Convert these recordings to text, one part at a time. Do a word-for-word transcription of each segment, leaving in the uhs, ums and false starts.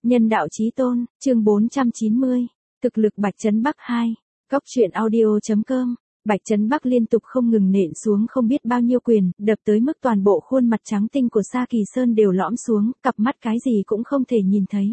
Nhân đạo chí tôn, chương bốn trăm chín mươi. Thực lực Bạch Trấn Bắc hai. Góc truyện audio.com. Bạch Trấn Bắc liên tục không ngừng nện xuống không biết bao nhiêu quyền, đập tới mức toàn bộ khuôn mặt trắng tinh của Sa Kỳ Sơn đều lõm xuống, cặp mắt cái gì cũng không thể nhìn thấy.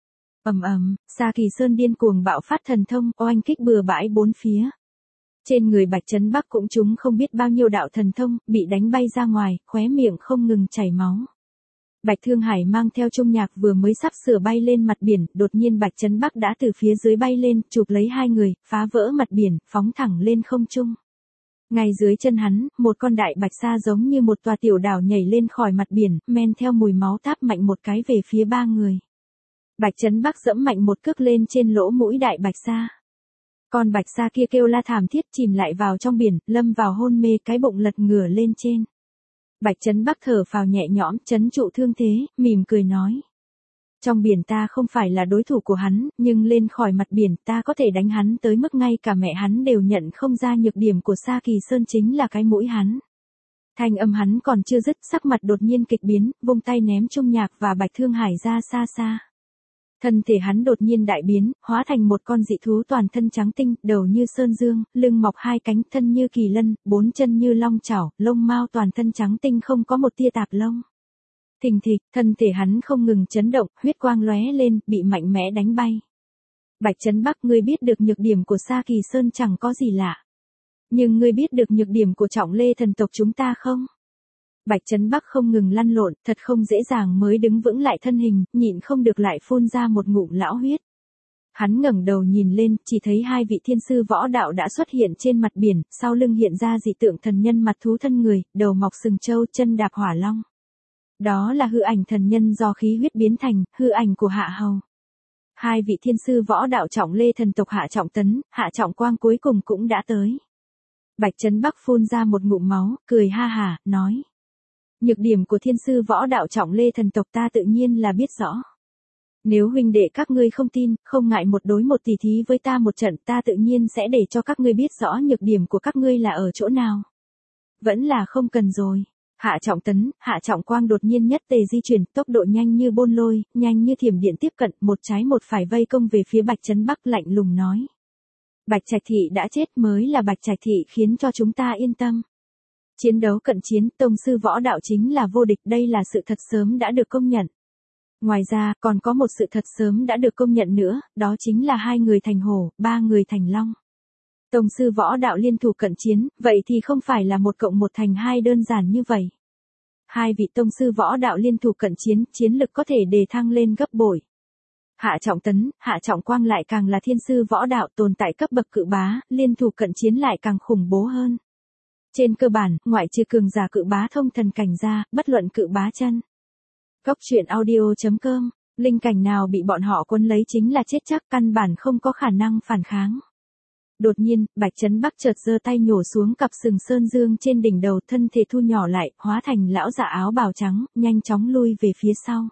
Ầm ầm, Sa Kỳ Sơn điên cuồng bạo phát thần thông, oanh kích bừa bãi bốn phía. Trên người Bạch Trấn Bắc cũng chúng không biết bao nhiêu đạo thần thông, bị đánh bay ra ngoài, khóe miệng không ngừng chảy máu. Bạch Thương Hải mang theo Trung Nhạc vừa mới sắp sửa bay lên mặt biển, đột nhiên Bạch Trấn Bắc đã từ phía dưới bay lên, chụp lấy hai người, phá vỡ mặt biển, phóng thẳng lên không trung. Ngay dưới chân hắn, một con đại bạch sa giống như một tòa tiểu đảo nhảy lên khỏi mặt biển, men theo mùi máu táp mạnh một cái về phía ba người. Bạch Trấn Bắc giẫm mạnh một cước lên trên lỗ mũi đại bạch sa. Con bạch sa kia kêu la thảm thiết chìm lại vào trong biển, lâm vào hôn mê, cái bụng lật ngửa lên trên. Bạch Trấn Bắc thở phào nhẹ nhõm, trấn trụ thương thế, mỉm cười nói. Trong biển ta không phải là đối thủ của hắn, nhưng lên khỏi mặt biển ta có thể đánh hắn tới mức ngay cả mẹ hắn đều nhận không ra nhược điểm của Sa Kỳ Sơn chính là cái mũi hắn. Thanh âm hắn còn chưa dứt, sắc mặt đột nhiên kịch biến, vung tay ném Trung Nhạc và Bạch Thương Hải ra xa xa. Thân thể hắn đột nhiên đại biến, hóa thành một con dị thú toàn thân trắng tinh, đầu như sơn dương, lưng mọc hai cánh, thân như kỳ lân, bốn chân như long chảo, lông mao toàn thân trắng tinh không có một tia tạp lông. Thình thịch, thân thể hắn không ngừng chấn động, huyết quang lóe lên, bị mạnh mẽ đánh bay. Bạch Trấn Bắc, ngươi biết được nhược điểm của Sa Kỳ Sơn chẳng có gì lạ. Nhưng ngươi biết được nhược điểm của Trọng Lê thần tộc chúng ta không? Bạch Trấn Bắc không ngừng lăn lộn, thật không dễ dàng mới đứng vững lại thân hình, nhịn không được lại phun ra một ngụm lão huyết. Hắn ngẩng đầu nhìn lên, chỉ thấy hai vị thiên sư võ đạo đã xuất hiện trên mặt biển, sau lưng hiện ra dị tượng thần nhân mặt thú thân người, đầu mọc sừng trâu, chân đạp hỏa long. Đó là hư ảnh thần nhân do khí huyết biến thành, hư ảnh của Hạ Hầu. Hai vị thiên sư võ đạo Trọng Lê thần tộc Hạ Trọng Tấn, Hạ Trọng Quang cuối cùng cũng đã tới. Bạch Trấn Bắc phun ra một ngụm máu, cười ha hả, nói. Nhược điểm của thiên sư võ đạo Trọng Lê thần tộc ta tự nhiên là biết rõ. Nếu huynh đệ các ngươi không tin, không ngại một đối một tỉ thí với ta một trận, ta tự nhiên sẽ để cho các ngươi biết rõ nhược điểm của các ngươi là ở chỗ nào. Vẫn là không cần rồi. Hạ Trọng Tấn, Hạ Trọng Quang đột nhiên nhất tề di chuyển, tốc độ nhanh như bôn lôi, nhanh như thiểm điện tiếp cận, một trái một phải vây công về phía Bạch Trấn Bắc, lạnh lùng nói. Bạch Trạch Thị đã chết, mới là Bạch Trạch Thị khiến cho chúng ta yên tâm. Chiến đấu cận chiến, tông sư võ đạo chính là vô địch, đây là sự thật sớm đã được công nhận. Ngoài ra, còn có một sự thật sớm đã được công nhận nữa, đó chính là hai người thành hổ, ba người thành long. Tông sư võ đạo liên thủ cận chiến, vậy thì không phải là một cộng một thành hai đơn giản như vậy. Hai vị tông sư võ đạo liên thủ cận chiến, chiến lực có thể đề thăng lên gấp bội. Hạ Trọng Tấn, Hạ Trọng Quang lại càng là thiên sư võ đạo tồn tại cấp bậc cự bá, liên thủ cận chiến lại càng khủng bố hơn. Trên cơ bản, ngoại trừ cường giả cự bá thông thần cảnh ra, bất luận cự bá chân. Góc truyện audio.com, linh cảnh nào bị bọn họ cuốn lấy chính là chết chắc, căn bản không có khả năng phản kháng. Đột nhiên, Bạch Trấn Bắc chợt giơ tay nhổ xuống cặp sừng sơn dương trên đỉnh đầu, thân thể thu nhỏ lại, hóa thành lão giả áo bào trắng, nhanh chóng lui về phía sau.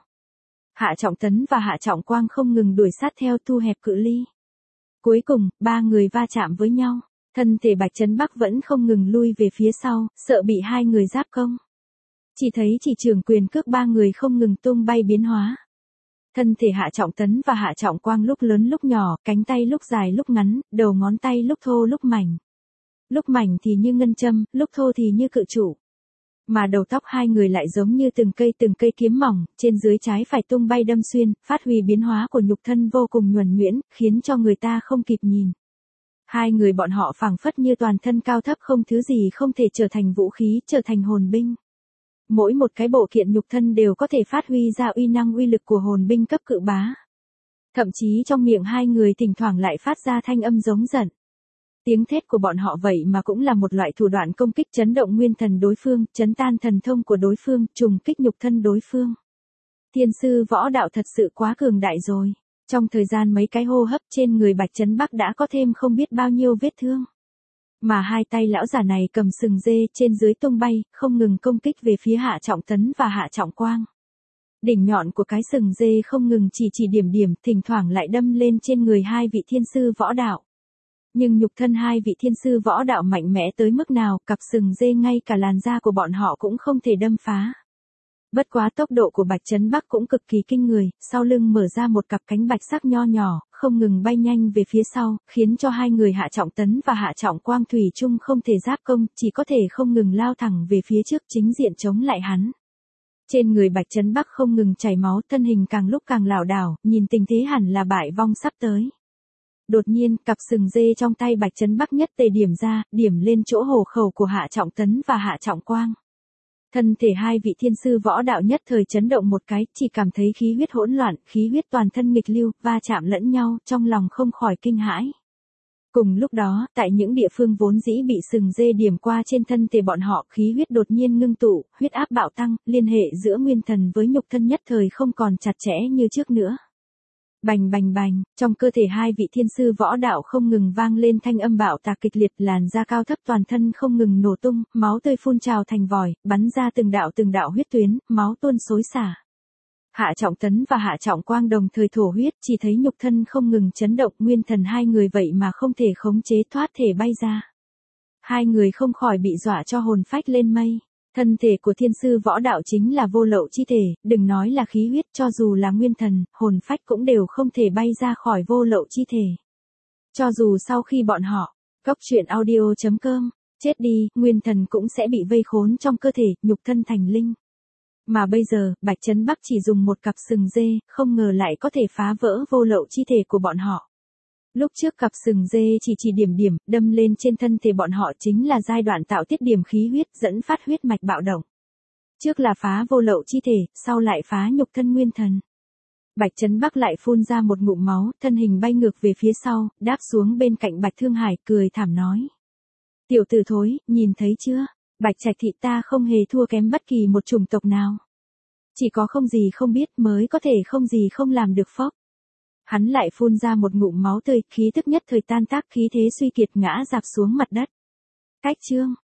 Hạ Trọng Tấn và Hạ Trọng Quang không ngừng đuổi sát theo, thu hẹp cự ly. Cuối cùng, ba người va chạm với nhau. Thân thể Bạch Trấn Bắc vẫn không ngừng lui về phía sau, sợ bị hai người giáp công. Chỉ thấy chỉ trường quyền cước ba người không ngừng tung bay biến hóa. Thân thể Hạ Trọng Tấn và Hạ Trọng Quang lúc lớn lúc nhỏ, cánh tay lúc dài lúc ngắn, đầu ngón tay lúc thô lúc mảnh. Lúc mảnh thì như ngân châm, lúc thô thì như cự trụ. Mà đầu tóc hai người lại giống như từng cây từng cây kiếm mỏng, trên dưới trái phải tung bay đâm xuyên, phát huy biến hóa của nhục thân vô cùng nhuần nhuyễn, khiến cho người ta không kịp nhìn. Hai người bọn họ phảng phất như toàn thân cao thấp, không thứ gì không thể trở thành vũ khí, trở thành hồn binh. Mỗi một cái bộ kiện nhục thân đều có thể phát huy ra uy năng uy lực của hồn binh cấp cự bá. Thậm chí trong miệng hai người thỉnh thoảng lại phát ra thanh âm giống giận. Tiếng thét của bọn họ vậy mà cũng là một loại thủ đoạn công kích, chấn động nguyên thần đối phương, chấn tan thần thông của đối phương, trùng kích nhục thân đối phương. Thiên sư võ đạo thật sự quá cường đại rồi. Trong thời gian mấy cái hô hấp, trên người Bạch Trấn Bắc đã có thêm không biết bao nhiêu vết thương. Mà hai tay lão giả này cầm sừng dê trên dưới tung bay, không ngừng công kích về phía Hạ Trọng Tấn và Hạ Trọng Quang. Đỉnh nhọn của cái sừng dê không ngừng chỉ chỉ điểm điểm, thỉnh thoảng lại đâm lên trên người hai vị thiên sư võ đạo. Nhưng nhục thân hai vị thiên sư võ đạo mạnh mẽ tới mức nào, cặp sừng dê ngay cả làn da của bọn họ cũng không thể đâm phá. Bất quá tốc độ của Bạch Trấn Bắc cũng cực kỳ kinh người, sau lưng mở ra một cặp cánh bạch sắc nho nhỏ, không ngừng bay nhanh về phía sau, khiến cho hai người Hạ Trọng Tấn và Hạ Trọng Quang thủy chung không thể giáp công, chỉ có thể không ngừng lao thẳng về phía trước chính diện chống lại hắn. Trên người Bạch Trấn Bắc không ngừng chảy máu, thân hình càng lúc càng lảo đảo, nhìn tình thế hẳn là bại vong sắp tới. Đột nhiên, cặp sừng dê trong tay Bạch Trấn Bắc nhất tề điểm ra, điểm lên chỗ hổ khẩu của Hạ Trọng Tấn và Hạ Trọng Quang. Thân thể hai vị thiên sư võ đạo nhất thời chấn động một cái, chỉ cảm thấy khí huyết hỗn loạn, khí huyết toàn thân nghịch lưu, va chạm lẫn nhau, trong lòng không khỏi kinh hãi. Cùng lúc đó, tại những địa phương vốn dĩ bị sừng dê điểm qua trên thân thể bọn họ, khí huyết đột nhiên ngưng tụ, huyết áp bạo tăng, liên hệ giữa nguyên thần với nhục thân nhất thời không còn chặt chẽ như trước nữa. Bành bành bành, trong cơ thể hai vị thiên sư võ đạo không ngừng vang lên thanh âm bạo tạc kịch liệt, làn da cao thấp toàn thân không ngừng nổ tung, máu tươi phun trào thành vòi, bắn ra từng đạo từng đạo huyết tuyến, máu tuôn xối xả. Hạ Trọng Tấn và Hạ Trọng Quang đồng thời thổ huyết, chỉ thấy nhục thân không ngừng chấn động, nguyên thần hai người vậy mà không thể khống chế thoát thể bay ra. Hai người không khỏi bị dọa cho hồn phách lên mây. Thân thể của thiên sư võ đạo chính là vô lậu chi thể, đừng nói là khí huyết, cho dù là nguyên thần, hồn phách cũng đều không thể bay ra khỏi vô lậu chi thể. Cho dù sau khi bọn họ, cốc truyện audio chấm com, chết đi, nguyên thần cũng sẽ bị vây khốn trong cơ thể, nhục thân thành linh. Mà bây giờ, Bạch Trấn Bắc chỉ dùng một cặp sừng dê, không ngờ lại có thể phá vỡ vô lậu chi thể của bọn họ. Lúc trước cặp sừng dê chỉ chỉ điểm điểm, đâm lên trên thân thể bọn họ chính là giai đoạn tạo tiết điểm khí huyết, dẫn phát huyết mạch bạo động. Trước là phá vô lậu chi thể, sau lại phá nhục thân nguyên thần. Bạch Trấn Bắc lại phun ra một ngụm máu, thân hình bay ngược về phía sau, đáp xuống bên cạnh Bạch Thương Hải, cười thảm nói. Tiểu tử thối, nhìn thấy chưa? Bạch Trạch thị ta không hề thua kém bất kỳ một chủng tộc nào. Chỉ có không gì không biết mới có thể không gì không làm được phốc. Hắn lại phun ra một ngụm máu tươi, khí tức nhất thời tan tác, khí thế suy kiệt ngã dạp xuống mặt đất. Cách chương